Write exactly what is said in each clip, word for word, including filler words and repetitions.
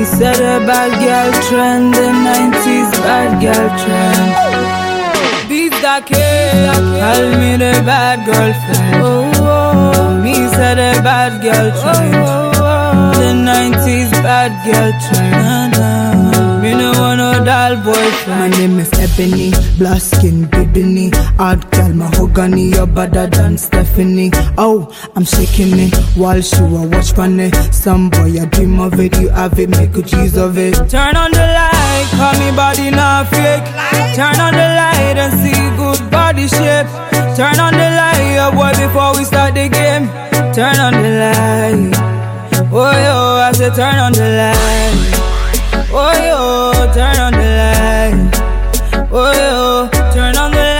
said a bad girl trend, the nineties bad girl trend. Beat that kid, call me the bad girlfriend. Oh, oh. Me said a bad girl trend, oh, oh. The nineties bad girl trend. Me no want no doll boyfriend. My name is Ebony, black skin, bibini. Hard girl, mahogany, you're better than Stephanie. Oh, I'm shaking it while she will watch funny. Some boy, I dream of it, you have it, make good use of it. Turn on the light, call me body not fake. Turn on the light and see good body shape. Turn on the light, oh boy, before we start the game. Turn on the light. Oh yo, I said turn on the light. Oh yo, turn on the light. Oh yo, turn on the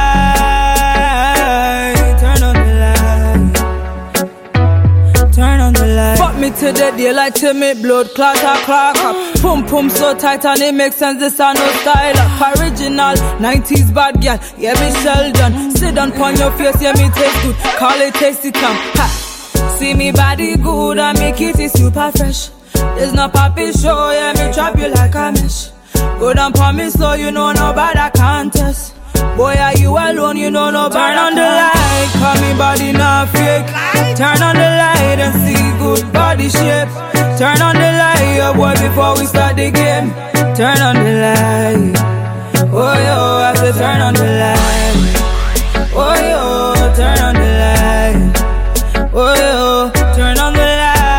light. Turn on the light. Turn on the light. Fuck me to the daylight till me blood clot a clock up. Pum pum so tight and it makes sense. This are no style up. Original nineties bad girl. Yeah, me Sheldon. Sit down pon your face, yeah me taste good. Call it tasty tongue. Ha. See me body good and me kitty super fresh. There's no poppy show, yeah, me trap you like a mesh. Go down for me slow, you know nobody contest. Boy, are you alone, you know nobody. Turn on the light, call me body not fake. Turn on the light and see good body shape. Turn on the light, oh boy, before we start the game. Turn on the light. Oh yo, I said turn on the light. Oh yo, turn on the light. Oh yo, turn on the light.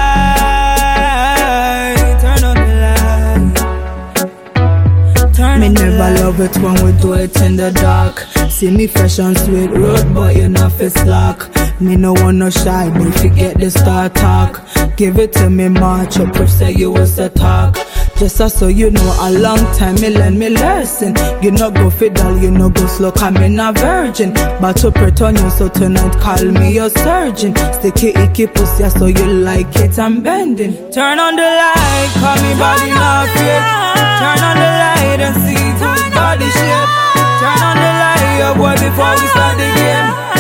Me never love it when we do it in the dark. See me fresh and sweet road, but you know fi slack. Me no want no shy, but forget the star talk. Give it to me, march up, if say you was the talk. Just so you know, a long time me learn me lesson. You no go fiddle, you no go slow, cause me not virgin. But to pretend you, so tonight call me your surgeon. Sticky icky pussy, so you like it, I'm bending. Turn on the light, call me body not fake. Turn on the light and see good body shape. Turn on the light, oh boy, before we start the game.